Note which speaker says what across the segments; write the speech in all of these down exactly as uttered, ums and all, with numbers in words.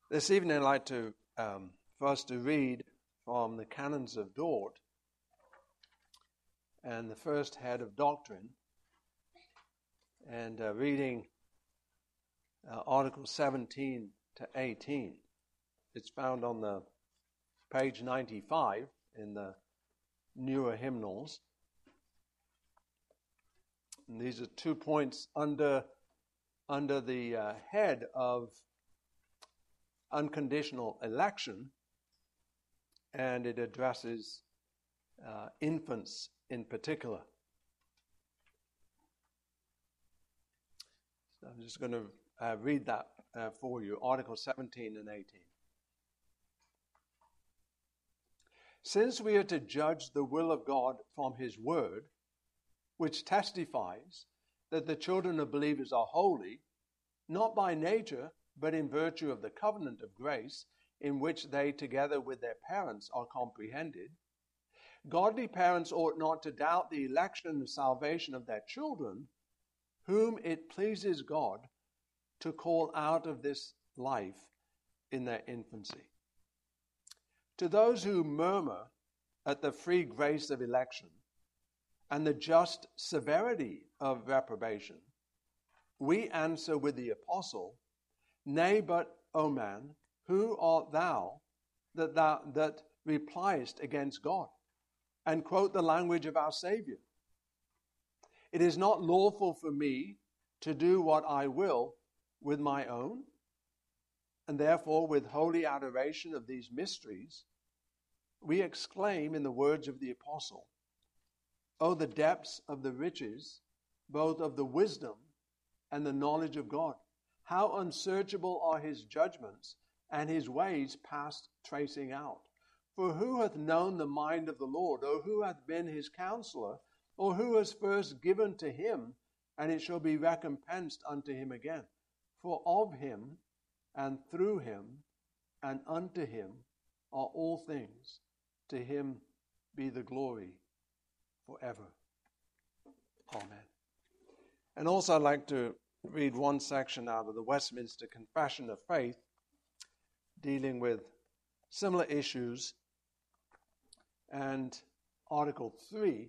Speaker 1: This evening I'd like to, um, for us to read from the Canons of Dort and the first head of doctrine, and uh, reading uh, Articles seventeen to eighteen. It's found on the page ninety-five in the newer hymnals. And these are two points under, under the uh, head of unconditional election, and it addresses uh, infants in particular. So I'm just going to uh, read that uh, for you, Articles seventeen and eighteen. Since we are to judge the will of God from His Word, which testifies that the children of believers are holy, not by nature, but in virtue of the covenant of grace in which they together with their parents are comprehended, godly parents ought not to doubt the election and salvation of their children, whom it pleases God to call out of this life in their infancy. To those who murmur at the free grace of election and the just severity of reprobation, we answer with the apostle, Nay, but, O man, who art thou that thou that repliest against God? And quote the language of our Savior. It is not lawful for me to do what I will with my own, and therefore with holy adoration of these mysteries, we exclaim in the words of the apostle, O the depths of the riches, both of the wisdom and the knowledge of God! How unsearchable are his judgments, and his ways past tracing out. For who hath known the mind of the Lord, or who hath been his counselor, or who has first given to him, and it shall be recompensed unto him again? For of him, and through him, and unto him are all things. To him be the glory forever. Amen. And also I'd like to read one section out of the Westminster Confession of Faith dealing with similar issues, and Article three.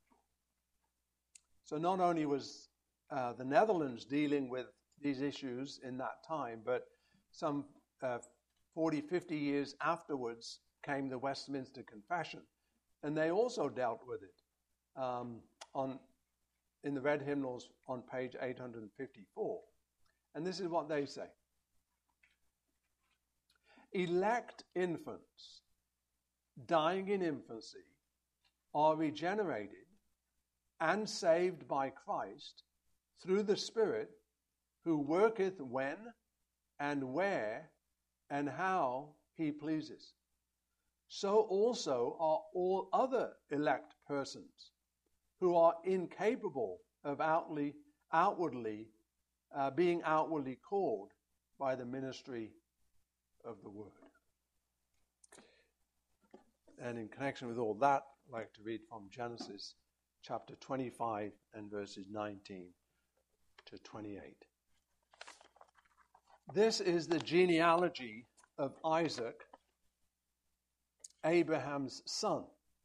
Speaker 1: So not only was uh, the Netherlands dealing with these issues in that time, but some uh, forty, fifty years afterwards came the Westminster Confession, and they also dealt with it um, on in the red hymnals on page eight hundred fifty-four. And this is what they say. Elect infants dying in infancy are regenerated and saved by Christ through the Spirit, who worketh when and where and how he pleases. So also are all other elect persons who are incapable of outly, outwardly uh, being outwardly called by the ministry of the word. And in connection with all that, I'd like to read from Genesis chapter twenty-five and verses nineteen to twenty-eight. This is the genealogy of Isaac, Abraham's son.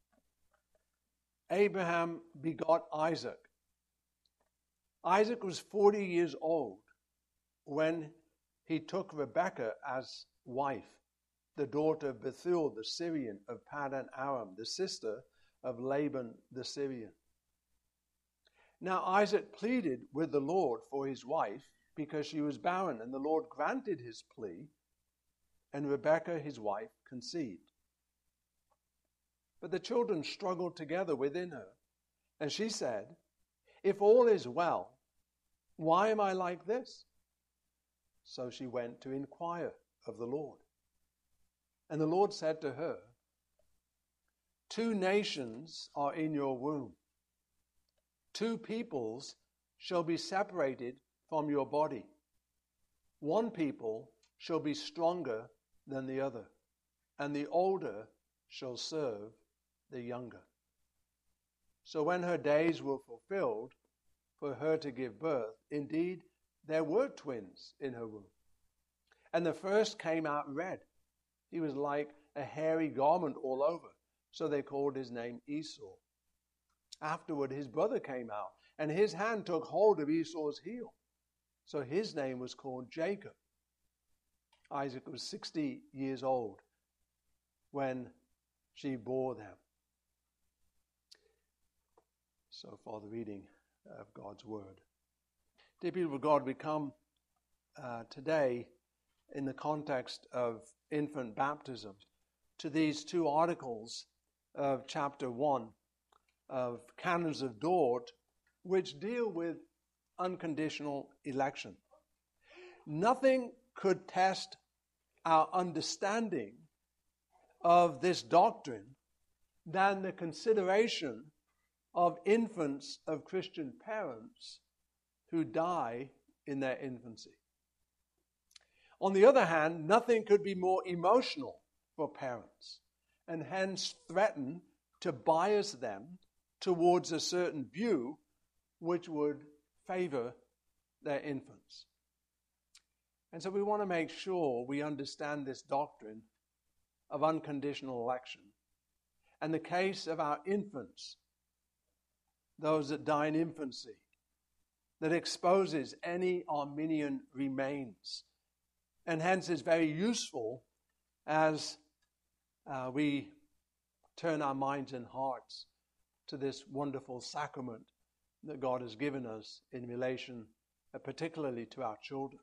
Speaker 1: Abraham begot Isaac. Isaac was forty years old when he took Rebekah as wife, the daughter of Bethuel the Syrian of Paddan Aram, the sister of Laban the Syrian. Now Isaac pleaded with the Lord for his wife because she was barren, and the Lord granted his plea, and Rebekah his wife conceived. But the children struggled together within her, and she said, If all is well, why am I like this? So she went to inquire of the Lord. And the Lord said to her, Two nations are in your womb. Two peoples shall be separated from your body. One people shall be stronger than the other, and the older shall serve the younger. So when her days were fulfilled for her to give birth, indeed there were twins in her womb. And the first came out red. He was like a hairy garment all over. So they called his name Esau. Afterward, his brother came out, and his hand took hold of Esau's heel. So his name was called Jacob. Isaac was sixty years old when she bore them. So far, the reading of God's word. Dear people of God, we come uh, today in the context of infant baptism to these two articles of chapter one of Canons of Dort, which deal with unconditional election. Nothing could test our understanding of this doctrine than the consideration of infants of Christian parents who die in their infancy. On the other hand, nothing could be more emotional for parents and hence threaten to bias them towards a certain view which would favor their infants. And so we want to make sure we understand this doctrine of unconditional election and the case of our infants, those that die in infancy, that exposes any Arminian remains, and hence is very useful as uh, we turn our minds and hearts to this wonderful sacrament that God has given us in relation uh, particularly to our children.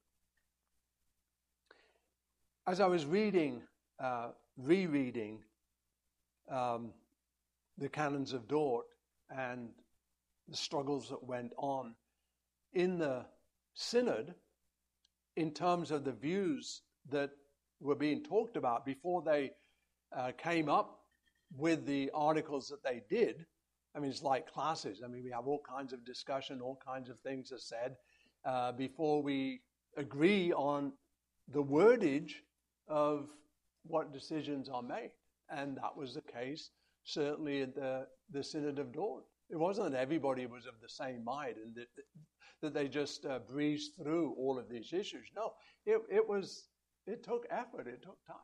Speaker 1: As I was reading, uh, rereading um, the Canons of Dort and the struggles that went on in the synod in terms of the views that were being talked about before they uh, came up with the articles that they did. I mean, it's like classes. I mean, we have all kinds of discussion, all kinds of things are said uh, before we agree on the wordage of what decisions are made. And that was the case certainly at the, the Synod of Dort. It wasn't that everybody was of the same mind and that, that they just uh, breezed through all of these issues. No, it, it was, it took effort, it took time.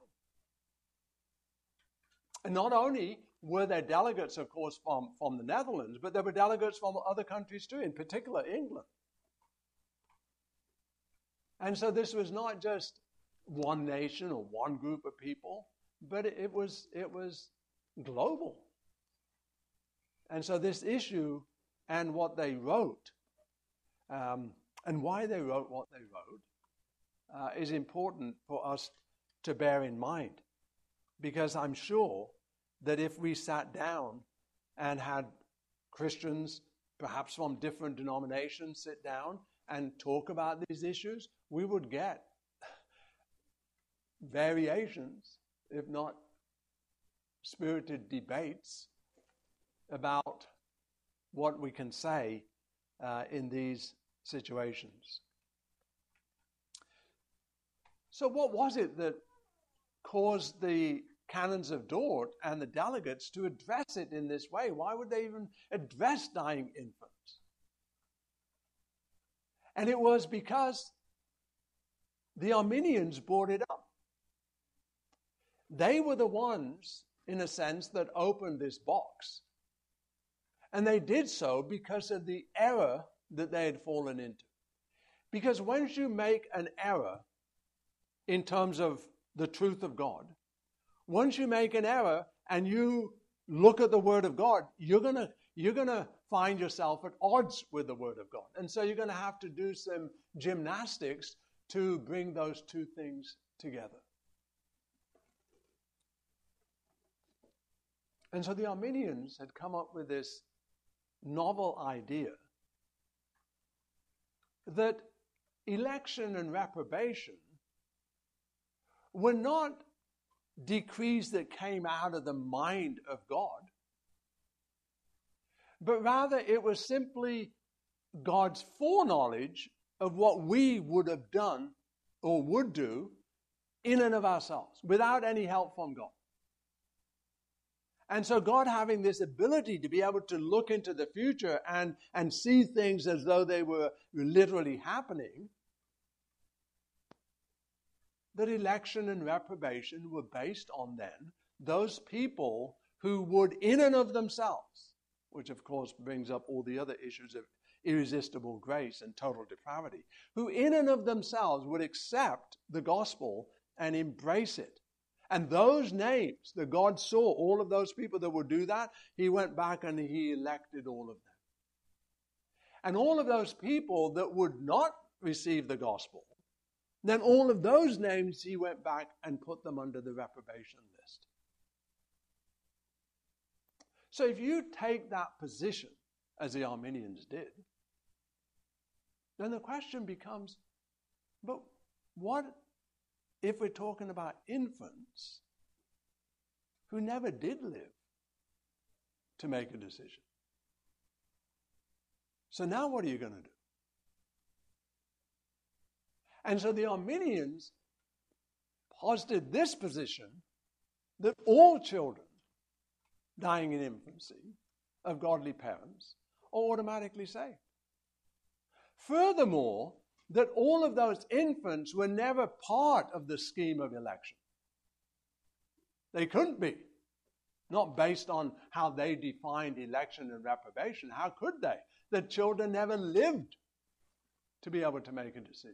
Speaker 1: And not only were there delegates, of course, from, from the Netherlands, but there were delegates from other countries too, in particular England. And so this was not just one nation or one group of people, but it, it was it was global. And so this issue and what they wrote, um, and why they wrote what they wrote, uh, is important for us to bear in mind. Because I'm sure that if we sat down and had Christians, perhaps from different denominations, sit down and talk about these issues, we would get variations, if not spirited debates, about what we can say uh, in these situations. So what was it that caused the Canons of Dort and the delegates to address it in this way? Why would they even address dying infants? And it was because the Arminians brought it up. They were the ones, in a sense, that opened this box. And they did so because of the error that they had fallen into. Because once you make an error in terms of the truth of God, once you make an error and you look at the Word of God, you're gonna you're gonna find yourself at odds with the Word of God. And so you're gonna have to do some gymnastics to bring those two things together. And so the Arminians had come up with this novel idea that election and reprobation were not decrees that came out of the mind of God, but rather it was simply God's foreknowledge of what we would have done or would do in and of ourselves, without any help from God. And so God, having this ability to be able to look into the future and, and see things as though they were literally happening, that election and reprobation were based on then those people who would in and of themselves, which of course brings up all the other issues of irresistible grace and total depravity, who in and of themselves would accept the gospel and embrace it. And those names that God saw, all of those people that would do that, he went back and he elected all of them. And all of those people that would not receive the gospel, then all of those names he went back and put them under the reprobation list. So if you take that position, as the Arminians did, then the question becomes, but what if we're talking about infants who never did live to make a decision? So now what are you going to do? And so the Arminians posited this position that all children dying in infancy of godly parents are automatically saved. Furthermore, that all of those infants were never part of the scheme of election. They couldn't be. Not based on how they defined election and reprobation. How could they? The children never lived to be able to make a decision.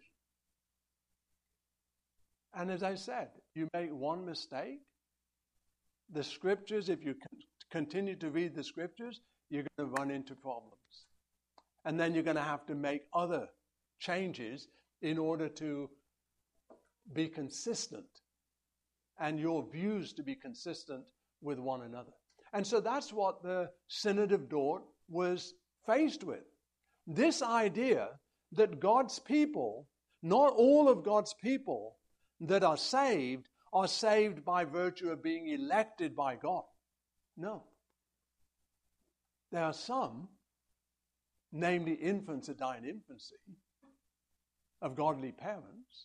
Speaker 1: And as I said, you make one mistake, the scriptures, if you continue to read the scriptures, you're going to run into problems. And then you're going to have to make other changes in order to be consistent and your views to be consistent with one another. And so that's what the Synod of Dort was faced with. This idea that God's people, not all of God's people that are saved, are saved by virtue of being elected by God. No. There are some, namely infants that die in infancy, of godly parents,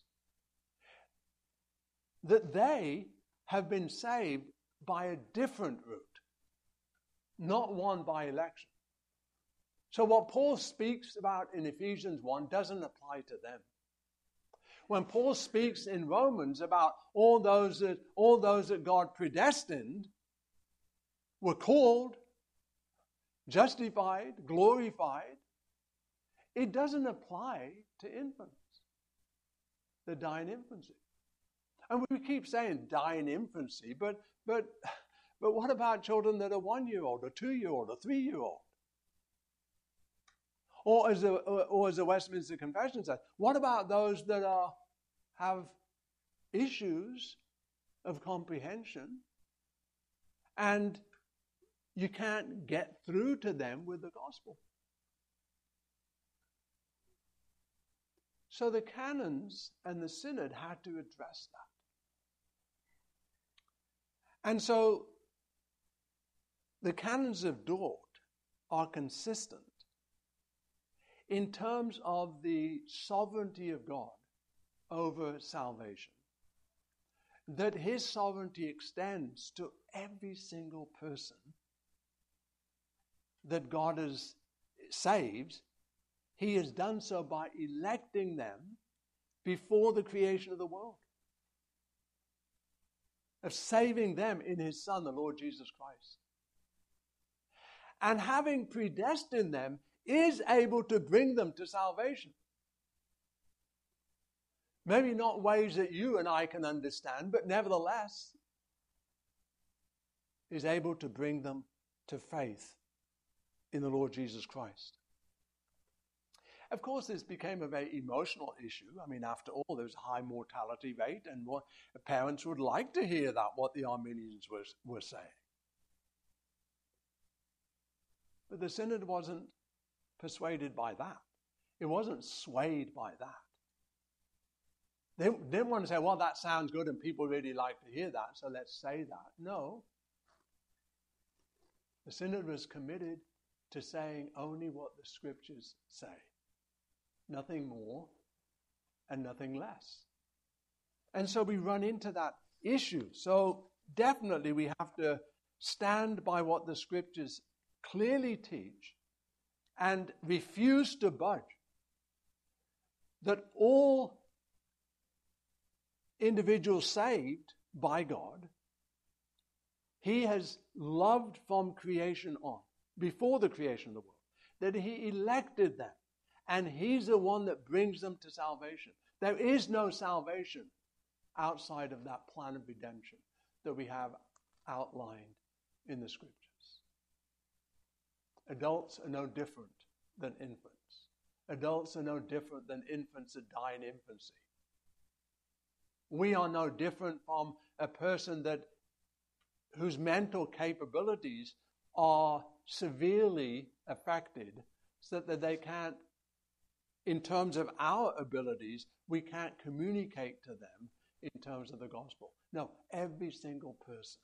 Speaker 1: that they have been saved by a different route, not one by election. So what Paul speaks about in Ephesians one doesn't apply to them. When Paul speaks in Romans about all those that, all those that God predestined were called, justified, glorified, it doesn't apply to infants that die in infancy. And we keep saying die in infancy, but but but what about children that are one-year-old, or two-year-old, or three-year-old? Or as the or, or as the Westminster Confession says, what about those that are have issues of comprehension and you can't get through to them with the gospel? So the canons and the synod had to address that. And so the canons of Dort are consistent in terms of the sovereignty of God over salvation. That his sovereignty extends to every single person that God has saved. He has done so by electing them before the creation of the world, of saving them in his Son, the Lord Jesus Christ. And having predestined them, is able to bring them to salvation. Maybe not ways that you and I can understand, but nevertheless is able to bring them to faith in the Lord Jesus Christ. Of course, this became a very emotional issue. I mean, after all, there's a high mortality rate, and what parents would like to hear that, what the Arminians were, were saying. But the synod wasn't persuaded by that. It wasn't swayed by that. They didn't want to say, well, that sounds good and people really like to hear that, so let's say that. No. The synod was committed to saying only what the scriptures say. Nothing more and nothing less. And so we run into that issue. So definitely we have to stand by what the scriptures clearly teach and refuse to budge. That all individuals saved by God. He has loved from creation on, before the creation of the world, that he elected them. And he's the one that brings them to salvation. There is no salvation outside of that plan of redemption that we have outlined in the Scriptures. Adults are no different than infants. Adults are no different than infants that die in infancy. We are no different from a person that whose mental capabilities are severely affected so that they can't, in terms of our abilities, we can't communicate to them in terms of the gospel. No, every single person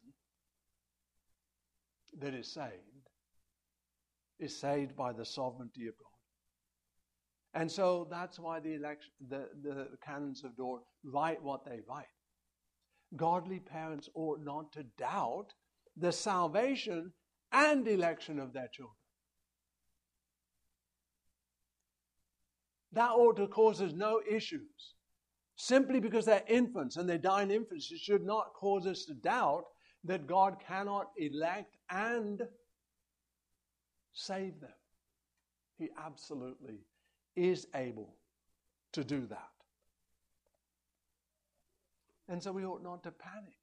Speaker 1: that is saved is saved by the sovereignty of God. And so that's why the election, the, the canons of Dort write what they write. Godly parents ought not to doubt the salvation and election of their children. That ought to cause us no issues. Simply because they're infants and they die in infancy should not cause us to doubt that God cannot elect and save them. He absolutely is able to do that. And so we ought not to panic.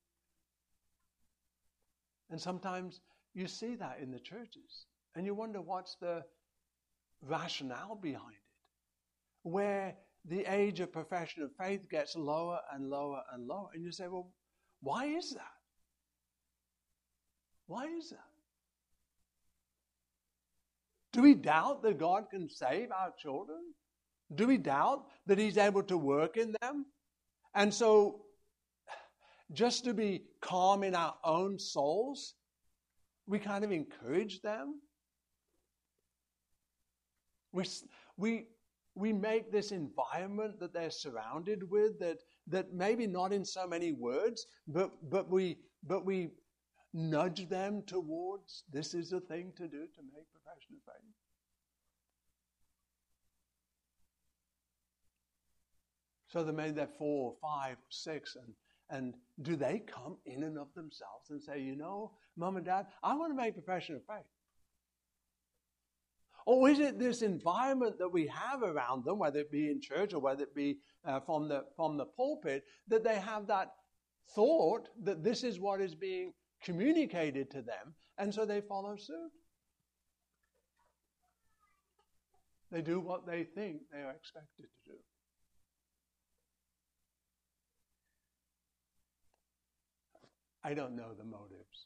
Speaker 1: And sometimes you see that in the churches, and you wonder what's the rationale behind it, where the age of profession of faith gets lower and lower and lower. And you say, well, why is that? Why is that? Do we doubt that God can save our children? Do we doubt that He's able to work in them? And so, just to be calm in our own souls, we kind of encourage them. We, we, we make this environment that they're surrounded with, that, that maybe not in so many words, but, but, we, but we nudge them towards this is the thing to do to make profession of faith. So they made that four or five or six, and, and do they come in and of themselves and say, you know, Mom and Dad, I want to make profession of faith? Or is it this environment that we have around them, whether it be in church or whether it be uh, from the from the pulpit, that they have that thought that this is what is being communicated to them, and so they follow suit? They do what they think they are expected to do. I don't know the motives.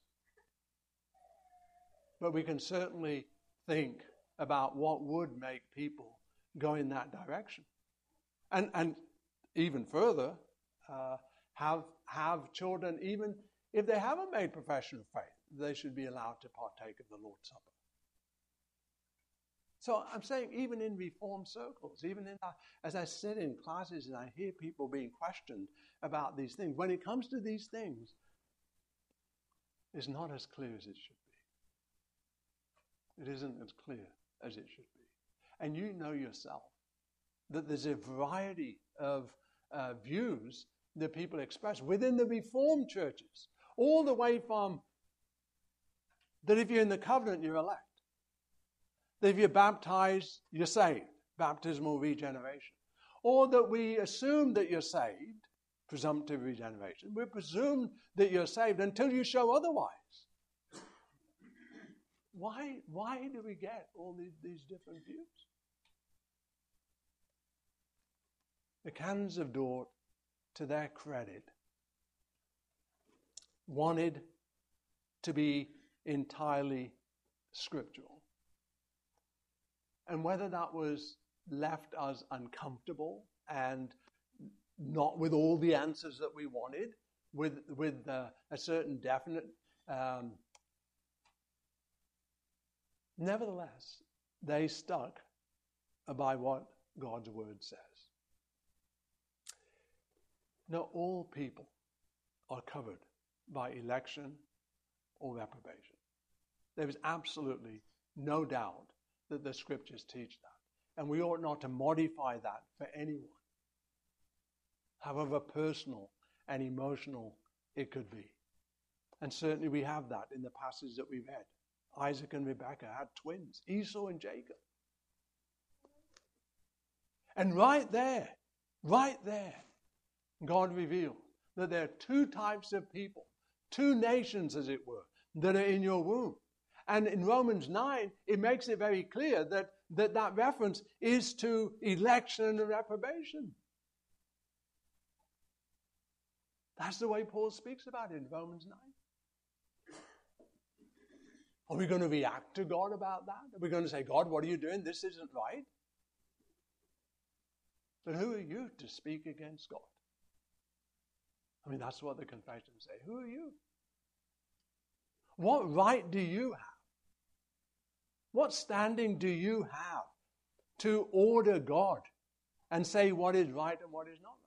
Speaker 1: But we can certainly think about what would make people go in that direction. And and even further, uh, have, have children, even if they haven't made profession of faith, they should be allowed to partake of the Lord's Supper. So I'm saying even in Reformed circles, even in our, as I sit in classes and I hear people being questioned about these things, when it comes to these things, it's not as clear as it should be. It isn't as clear as it should be. And you know yourself that there's a variety of uh, views that people express within the Reformed churches, all the way from that if you're in the covenant, you're elect. That if you're baptized, you're saved, baptismal regeneration. Or that we assume that you're saved, presumptive regeneration. We presume that you're saved until you show otherwise. Why, why do we get all these, these different views? The Canons of Dort, to their credit, wanted to be entirely scriptural. And whether that was left us uncomfortable and not with all the answers that we wanted, with, with uh, a certain definite um, nevertheless, they stuck by what God's word says. Now, all people are covered by election or reprobation. There is absolutely no doubt that the Scriptures teach that. And we ought not to modify that for anyone. however personal and emotional it could be. And certainly we have that in the passage that we've read. Isaac and Rebekah had twins, Esau and Jacob. And right there, right there, God revealed that there are two types of people, two nations, as it were, that are in your womb. And in Romans nine, it makes it very clear that that, that reference is to election and reprobation. That's the way Paul speaks about it in Romans nine. Are we going to react to God about that? Are we going to say, God, what are you doing? This isn't right. But who are you to speak against God? I mean, that's what the confessions say. Who are you? What right do you have? What standing do you have to order God and say what is right and what is not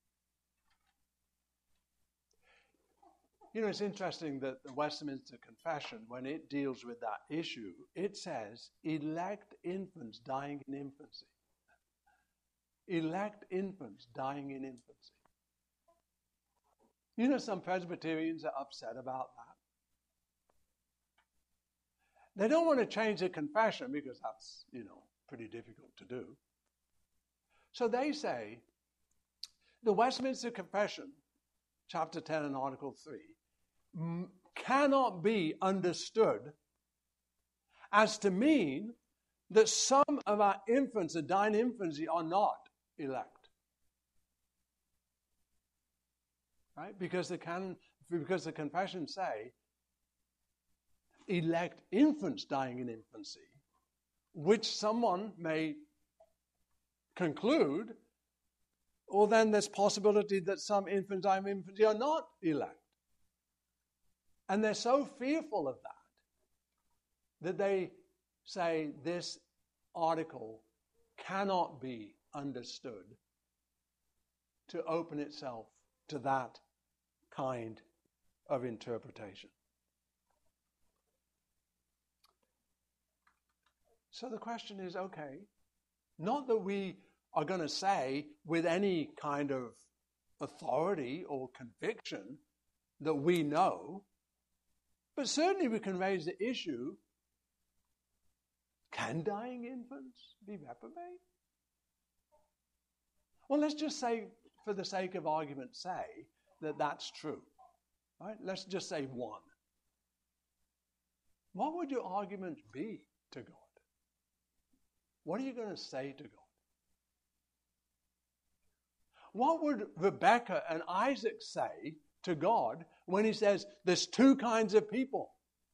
Speaker 1: right? You know, it's interesting that the Westminster Confession, when it deals with that issue, it says, elect infants dying in infancy. Elect infants dying in infancy. You know, some Presbyterians are upset about that. They don't want to change the confession because that's, you know, pretty difficult to do. So they say, the Westminster Confession, chapter ten and article three, m- cannot be understood as to mean that some of our infants that die in infancy are not elect. Right? Because the canon, because the confessions say, elect infants dying in infancy, which someone may conclude, or then there's possibility that some infants dying in infancy are not elect. And they're so fearful of that, that they say this article cannot be understood to open itself to that kind of interpretation. So the question is, okay, not that we are going to say with any kind of authority or conviction that we know, but certainly we can raise the issue, can dying infants be reprobate? Well, let's just say, for the sake of argument, say that that's true. Right? Let's just say one. What would your argument be to God? What are you going to say to God? What would Rebekah and Isaac say to God when he says, there's two kinds of people?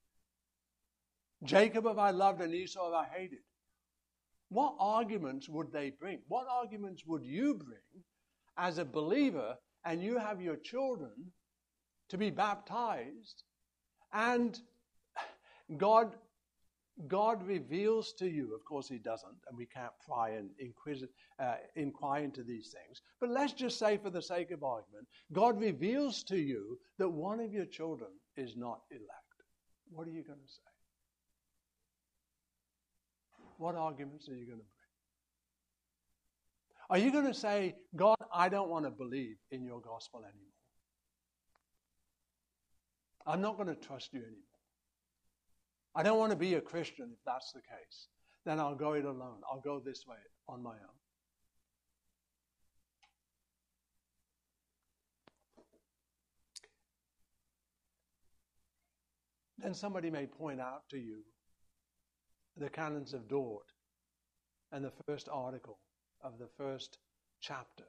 Speaker 1: Jacob have I loved and Esau have I hated. What arguments would they bring? What arguments would you bring as a believer and you have your children to be baptized and God God reveals to you, of course he doesn't, and we can't pry and inquis- uh, inquire into these things, but let's just say for the sake of argument, God reveals to you that one of your children is not elect. What are you going to say? What arguments are you going to bring? Are you going to say, God, I don't want to believe in your gospel anymore. I'm not going to trust you anymore. I don't want to be a Christian if that's the case. Then I'll go it alone. I'll go this way on my own. Then somebody may point out to you the canons of Dort and the first article of the first chapter,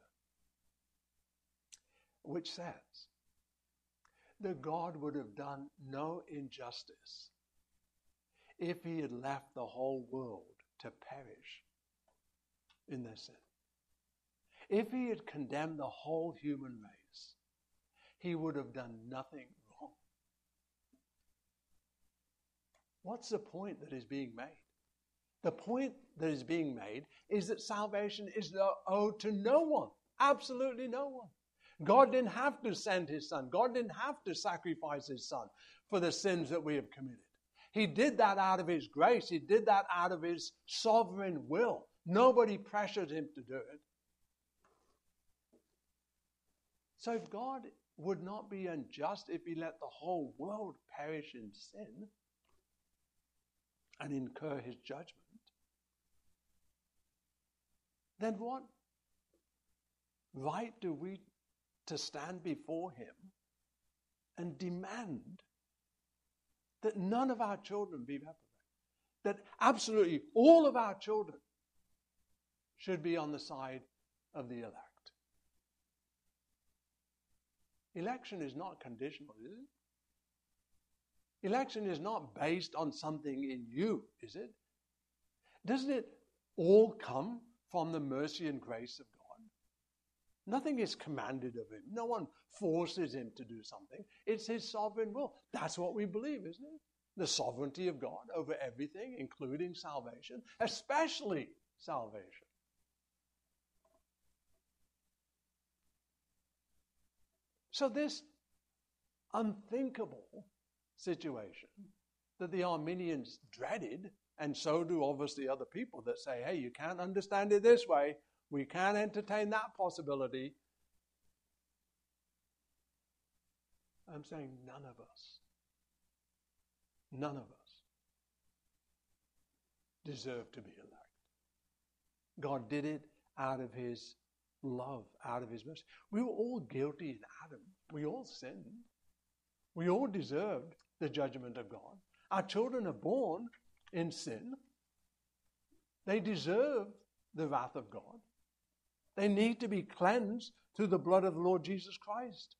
Speaker 1: which says that God would have done no injustice if he had left the whole world to perish in their sin. If he had condemned the whole human race, he would have done nothing wrong. What's the point that is being made? The point that is being made is that salvation is owed to no one, absolutely no one. God didn't have to send his son. God didn't have to sacrifice his son for the sins that we have committed. He did that out of his grace. He did that out of his sovereign will. Nobody pressured him to do it. So if God would not be unjust if he let the whole world perish in sin and incur his judgment, then what right do we to stand before him and demand that none of our children be reprobate? That absolutely all of our children should be on the side of the elect. Election is not conditional, is it? Election is not based on something in you, is it? Doesn't it all come from the mercy and grace of God? Nothing is commanded of him. No one forces him to do something. It's his sovereign will. That's what we believe, isn't it? The sovereignty of God over everything, including salvation, especially salvation. So this unthinkable situation that the Arminians dreaded, and so do obviously other people that say, hey, you can't understand it this way, we can't entertain that possibility. I'm saying none of us, none of us deserve to be elect. God did it out of his love, out of his mercy. We were all guilty in Adam. We all sinned. We all deserved the judgment of God. Our children are born in sin. They deserve the wrath of God. They need to be cleansed through the blood of the Lord Jesus Christ.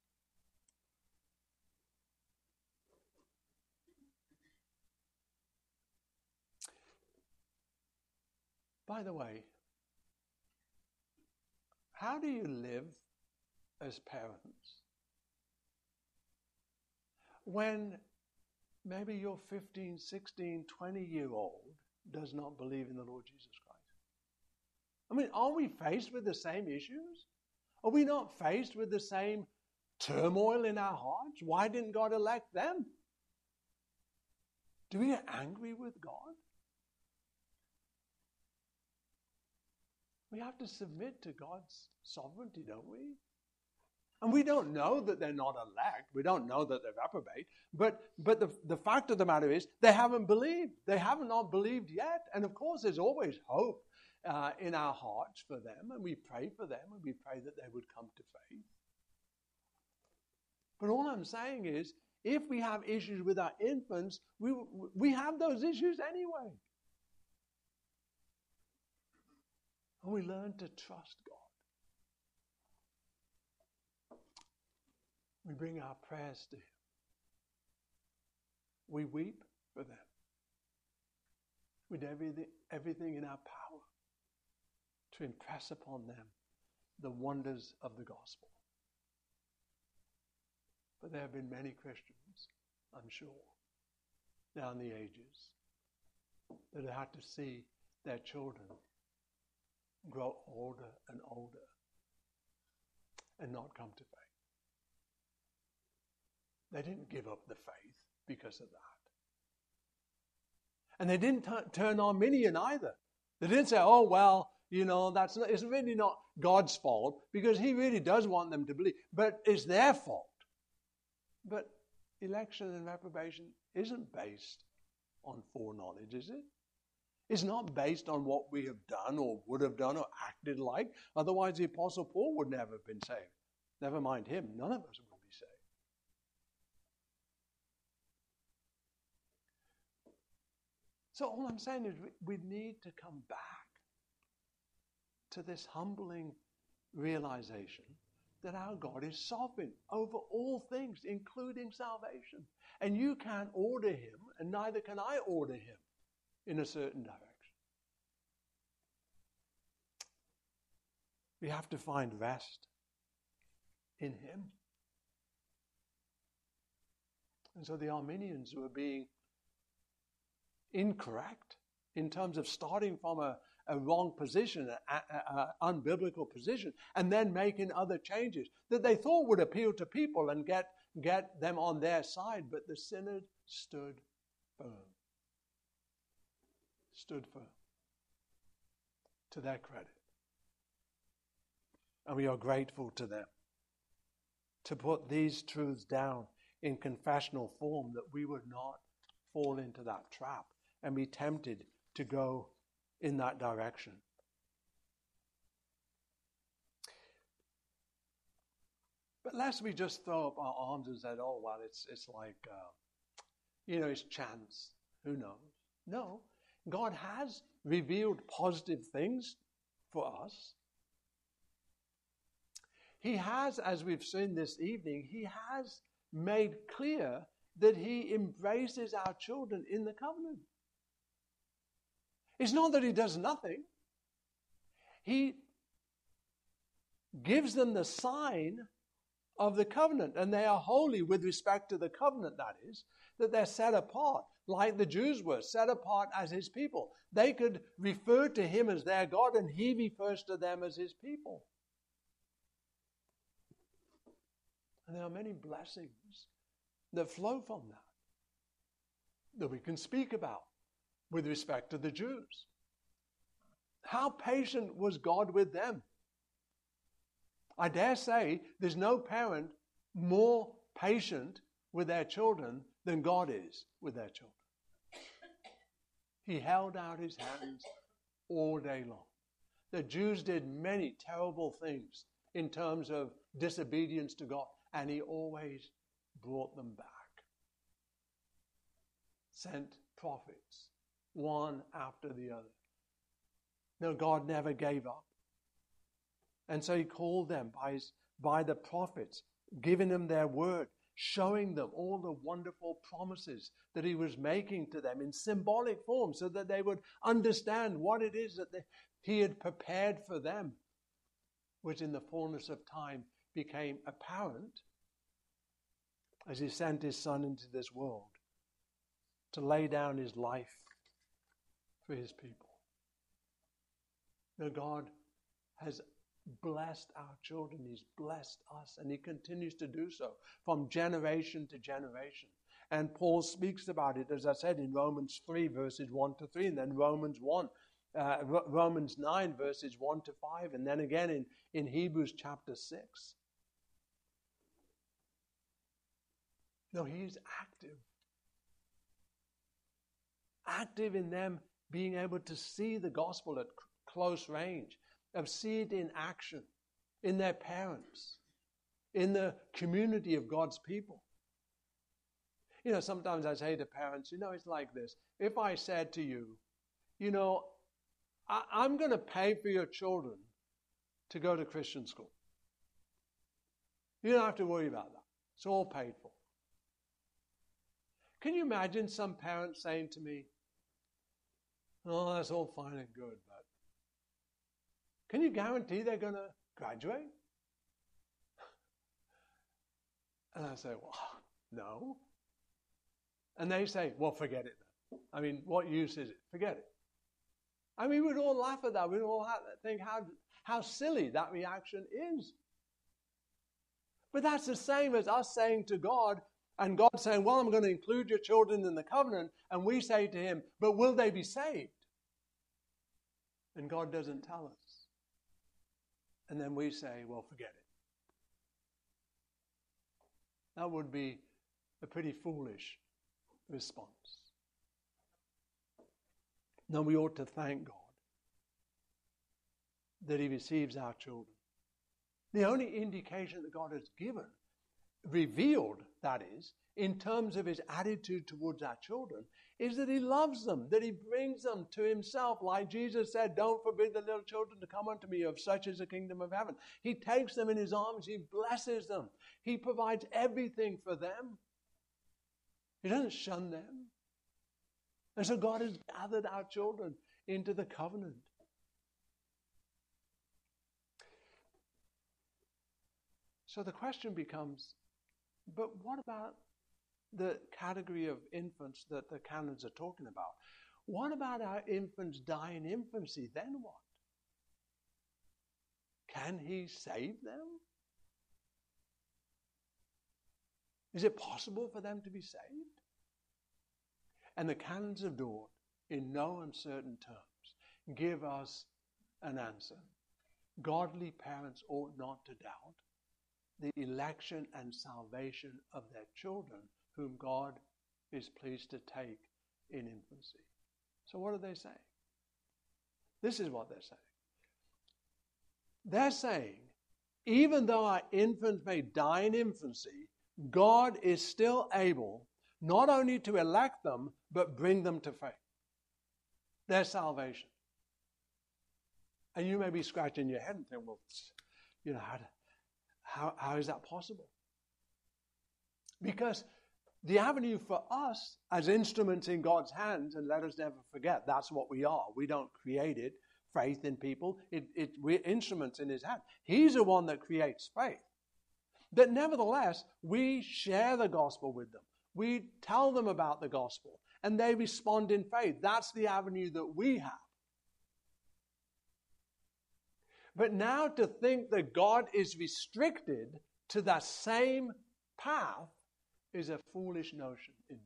Speaker 1: By the way, how do you live as parents when maybe your fifteen, sixteen, twenty-year-old does not believe in the Lord Jesus Christ? I mean, are we faced with the same issues? Are we not faced with the same turmoil in our hearts? Why didn't God elect them? Do we get angry with God? We have to submit to God's sovereignty, don't we? And we don't know that they're not elect. We don't know that they're reprobate. But, but the, the fact of the matter is, they haven't believed. They have not believed yet. And of course, there's always hope uh, in our hearts for them. And we pray for them. And we pray that they would come to faith. But all I'm saying is, if we have issues with our infants, we, we have those issues anyway. And we learn to trust God. We bring our prayers to him. We weep for them with everything, everything in our power to impress upon them the wonders of the gospel. But there have been many Christians, I'm sure, down the ages that have had to see their children grow older and older and not come to faith. They didn't give up the faith because of that. And they didn't t- turn Arminian either. They didn't say, oh, well, you know, that's not, it's really not God's fault because he really does want them to believe. But it's their fault. But election and reprobation isn't based on foreknowledge, is it? It's not based on what we have done or would have done or acted like. Otherwise, the Apostle Paul would never have been saved. Never mind him. None of us would be saved. So all I'm saying is we, we need to come back to this humbling realization that our God is sovereign over all things, including salvation. And you can't order him, and neither can I order him in a certain direction. We have to find rest in him. And so the Arminians were being incorrect in terms of starting from a, a wrong position, an unbiblical position, and then making other changes that they thought would appeal to people and get, get them on their side. But the synod stood firm. Stood firm. To their credit. And we are grateful to them. to put these truths down in confessional form, that we would not fall into that trap and be tempted to go in that direction. But lest we just throw up our arms and say, oh, well, it's, it's like, uh, you know, it's chance. Who knows? No. God has revealed positive things for us. He has, as we've seen this evening, he has made clear that he embraces our children in the covenant. It's not that he does nothing. He gives them the sign of the covenant, and they are holy with respect to the covenant, that is, that they're set apart, like the Jews were, set apart as his people. They could refer to him as their God, and he refers to them as his people. And there are many blessings that flow from that, that we can speak about with respect to the Jews. How patient was God with them? I dare say there's no parent more patient with their children than God is with their children. He held out his hands all day long. The Jews did many terrible things in terms of disobedience to God, and he always brought them back. Sent prophets, one after the other. No, God never gave up. And so he called them by, his, by the prophets, giving them their word, showing them all the wonderful promises that he was making to them in symbolic form, so that they would understand what it is that they, he had prepared for them, which in the fullness of time became apparent as he sent his Son into this world to lay down his life for his people. Now God has blessed our children. He's blessed us, and he continues to do so from generation to generation. And Paul speaks about it, as I said, in Romans three, verses one to three, and then Romans one, uh, Romans nine, verses one to five, and then again in, in Hebrews chapter six. No, he's active. Active in them being able to see the gospel at close range, of see it in action, in their parents, in the community of God's people. You know, sometimes I say to parents, you know, it's like this. If I said to you, you know, I, I'm going to pay for your children to go to Christian school. You don't have to worry about that. It's all paid for. Can you imagine some parents saying to me, oh, that's all fine and good, but can you guarantee they're going to graduate? And I say, well, no. And they say, well, forget it then. I mean, what use is it? Forget it. I mean, we'd all laugh at that. We'd all think how, how silly that reaction is. But that's the same as us saying to God, and God saying, well, I'm going to include your children in the covenant. And we say to him, but will they be saved? And God doesn't tell us. And then we say, well, forget it. That would be a pretty foolish response. No, we ought to thank God that he receives our children. The only indication that God has given, revealed, that is, in terms of his attitude towards our children, is that he loves them, that he brings them to himself. Like Jesus said, don't forbid the little children to come unto me, of such is the kingdom of heaven. He takes them in his arms, he blesses them. He provides everything for them. He doesn't shun them. And so God has gathered our children into the covenant. So the question becomes, but what about the category of infants that the canons are talking about? What about our infants die in infancy? Then what? Can he save them? Is it possible for them to be saved? And the canons of Dort, in no uncertain terms, give us an answer. Godly parents ought not to doubt the election and salvation of their children, whom God is pleased to take in infancy. So what are they saying? This is what they're saying. They're saying, even though our infant may die in infancy, God is still able not only to elect them, but bring them to faith. Their salvation. And you may be scratching your head and think, well, you know, how, to, how, how is that possible? Because the avenue for us as instruments in God's hands, and let us never forget, that's what we are. We don't create it, faith in people. It, it, we're instruments in His hand. He's the one that creates faith. But nevertheless, we share the gospel with them. We tell them about the gospel, and they respond in faith. That's the avenue that we have. But now to think that God is restricted to that same path is a foolish notion indeed.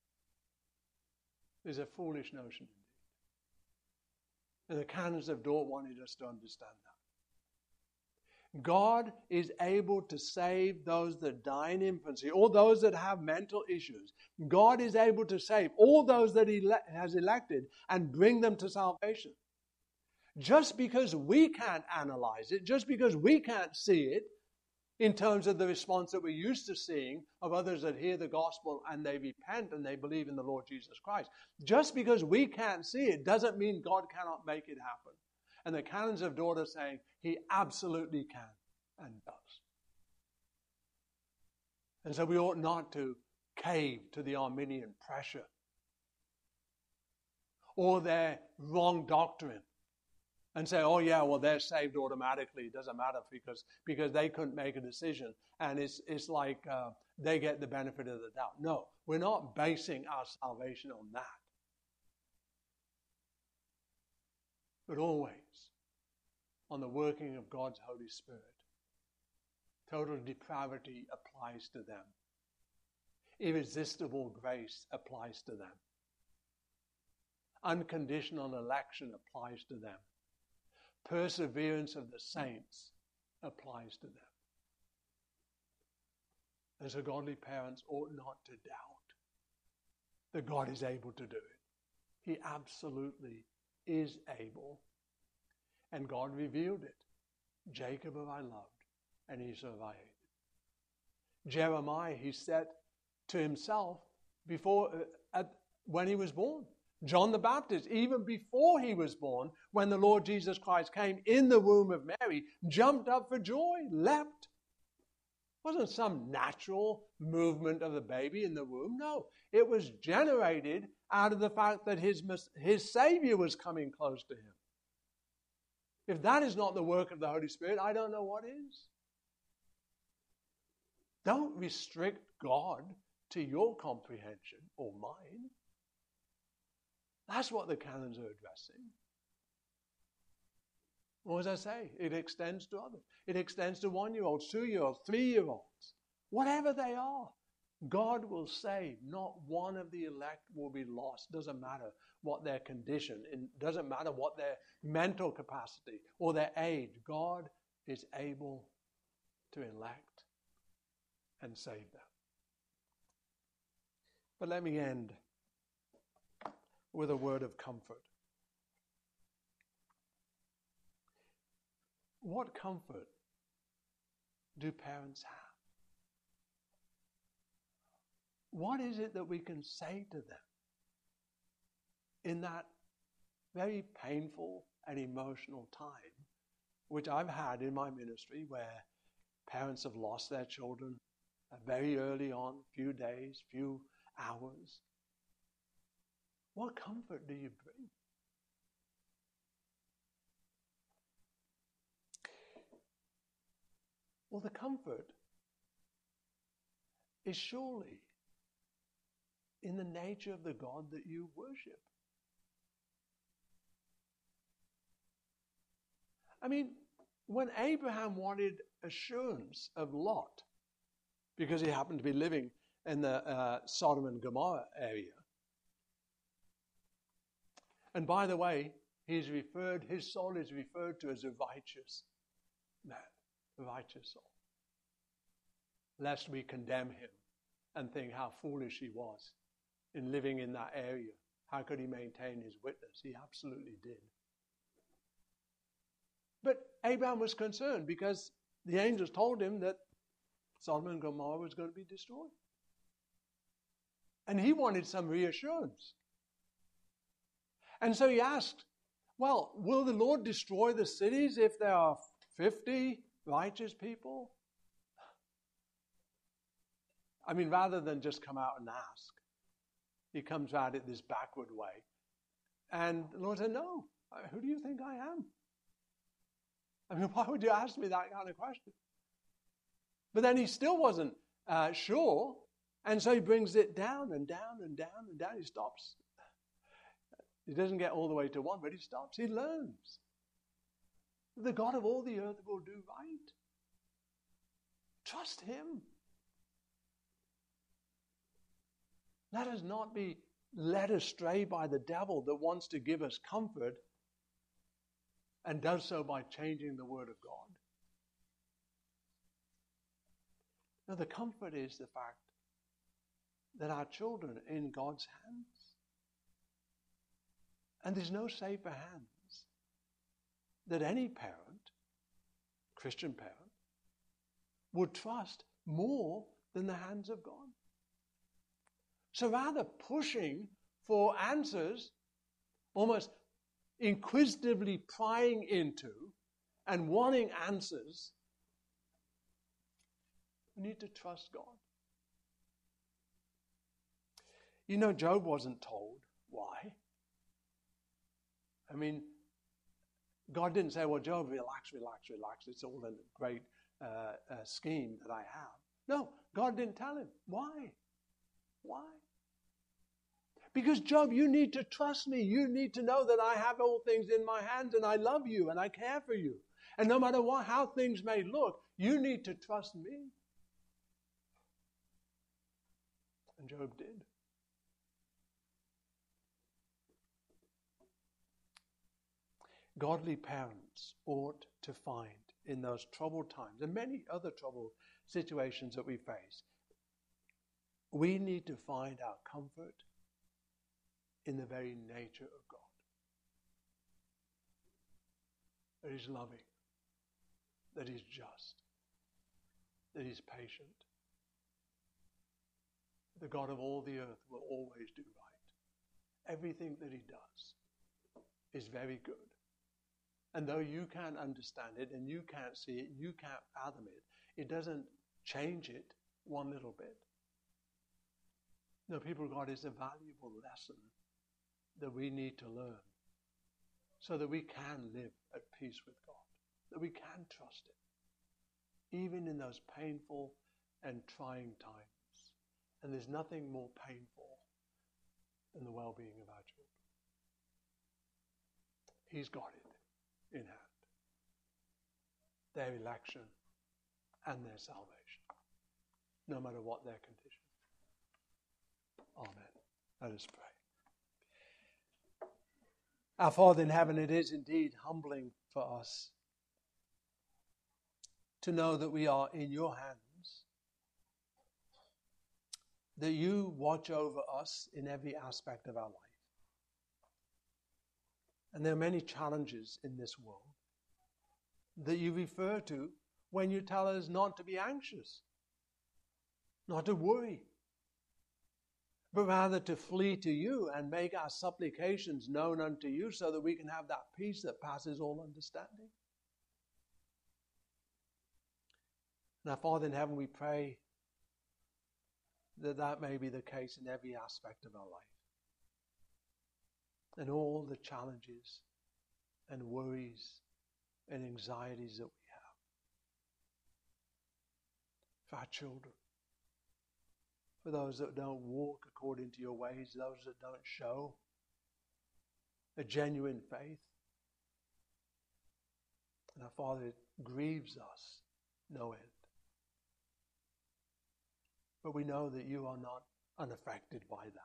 Speaker 1: Is a foolish notion indeed. And the canons of Dort wanted us to understand that. God is able to save those that die in infancy, or those that have mental issues. God is able to save all those that He has elected and bring them to salvation. Just because we can't analyze it, just because we can't see it, in terms of the response that we're used to seeing of others that hear the gospel and they repent and they believe in the Lord Jesus Christ. Just because we can't see it doesn't mean God cannot make it happen. And the canons of Dort are saying He absolutely can and does. And so we ought not to cave to the Arminian pressure or their wrong doctrine and say, oh yeah, well, they're saved automatically. It doesn't matter because, because they couldn't make a decision. And it's, it's like uh, they get the benefit of the doubt. No, we're not basing our salvation on that. But always on the working of God's Holy Spirit. Total depravity applies to them. Irresistible grace applies to them. Unconditional election applies to them. Perseverance of the saints applies to them. And so godly parents ought not to doubt that God is able to do it. He absolutely is able. And God revealed it. Jacob have I loved, and Esau have I hated. Jeremiah, he said to himself before, uh, at, when he was born. John the Baptist, even before he was born, when the Lord Jesus Christ came in the womb of Mary, jumped up for joy, leapt. It wasn't some natural movement of the baby in the womb. No, it was generated out of the fact that his, his Savior was coming close to him. If that is not the work of the Holy Spirit, I don't know what is. Don't restrict God to your comprehension or mine. That's what the canons are addressing. Or as I say, it extends to others. It extends to one-year-olds, two-year-olds, three-year-olds. Whatever they are, God will save. Not one of the elect will be lost. Doesn't matter what their condition, it doesn't matter what their mental capacity or their age. God is able to elect and save them. But let me end with a word of comfort. What comfort do parents have? What is it that we can say to them in that very painful and emotional time, which I've had in my ministry, where parents have lost their children very early on, few days, few hours? What comfort do you bring? Well, the comfort is surely in the nature of the God that you worship. I mean, when Abraham wanted assurance of Lot, because he happened to be living in the uh, Sodom and Gomorrah area, and by the way, he's referred, his soul is referred to as a righteous man, a righteous soul. lest we condemn him and think how foolish he was in living in that area. How could he maintain his witness? He absolutely did. But Abraham was concerned because the angels told him that Sodom and Gomorrah was going to be destroyed. And he wanted some reassurance. And so he asked, well, will the Lord destroy the cities if there are fifty righteous people? I mean, rather than just come out and ask, he comes out it this backward way. And the Lord said, no, who do you think I am? I mean, why would you ask me that kind of question? But then he still wasn't uh, sure, and so he brings it down and down and down and down. He stops. He doesn't get all the way to one, but he stops. He learns. The God of all the earth will do right. Trust him. Let us not be led astray by the devil that wants to give us comfort and does so by changing the word of God. Now, the comfort is the fact that our children are in God's hands. And there's no safer hands that any parent, Christian parent, would trust more than the hands of God. So rather pushing for answers, almost inquisitively prying into and wanting answers, we need to trust God. You know, Job wasn't told why. I mean, God didn't say, well, Job, relax, relax, relax. It's all a great uh, uh, scheme that I have. No, God didn't tell him. Why? Why? Because, Job, you need to trust me. You need to know that I have all things in my hands and I love you and I care for you. And no matter what, how things may look, you need to trust me. And Job did. Godly parents ought to find in those troubled times and many other troubled situations that we face, we need to find our comfort in the very nature of God. That He's loving, that He's just, that He's patient. The God of all the earth will always do right. Everything that He does is very good. And though you can't understand it and you can't see it, you can't fathom it, it doesn't change it one little bit. No, people of God, is a valuable lesson that we need to learn so that we can live at peace with God, that we can trust Him, even in those painful and trying times. And there's nothing more painful than the well-being of our children. He's got it in hand. Their election and their salvation, no matter what their condition. Amen. Let us pray. Our Father in heaven, it is indeed humbling for us to know that we are in your hands, that you watch over us in every aspect of our life. And there are many challenges in this world that you refer to when you tell us not to be anxious, not to worry, but rather to flee to you and make our supplications known unto you so that we can have that peace that passes all understanding. Now, Father in heaven, we pray that that may be the case in every aspect of our life. And all the challenges and worries and anxieties that we have. For our children. For those that don't walk according to your ways. Those that don't show a genuine faith. And our Father, it grieves us no end. But we know that you are not unaffected by that.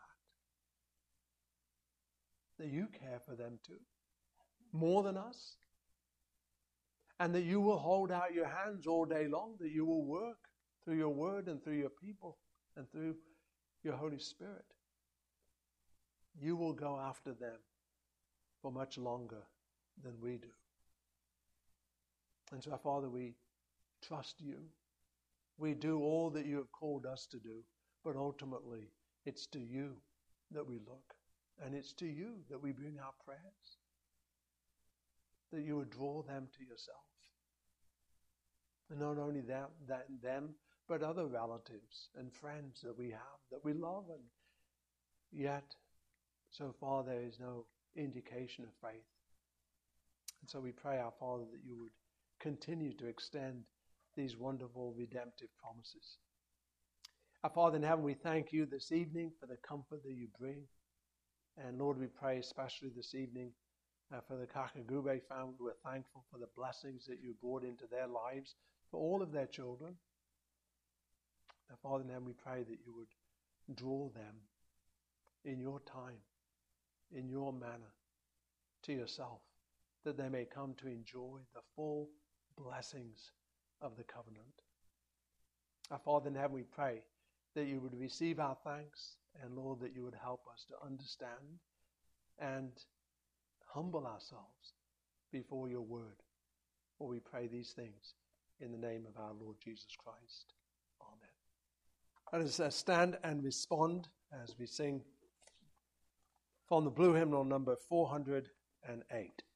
Speaker 1: That you care for them too, more than us. And that you will hold out your hands all day long, that you will work through your word and through your people and through your Holy Spirit, you will go after them for much longer than we do. And so, our Father, we trust you. We do all that you have called us to do, but ultimately it's to you that we look, and it's to you that we bring our prayers, that you would draw them to yourself. And not only that, that them, but other relatives and friends that we have, that we love, and yet so far there is no indication of faith. And so we pray, our Father, that you would continue to extend these wonderful redemptive promises. Our Father in heaven, we thank you this evening for the comfort that you bring. And Lord, we pray especially this evening uh, for the Kakagube family. We're thankful for the blessings that you brought into their lives, for all of their children. Our Father in heaven, we pray that you would draw them in your time, in your manner, to yourself, that they may come to enjoy the full blessings of the covenant. Our Father in heaven, we pray that you would receive our thanks, and Lord, that you would help us to understand and humble ourselves before your word. For we pray these things in the name of our Lord Jesus Christ. Amen. Let us uh, stand and respond as we sing from the blue hymnal number four hundred eight.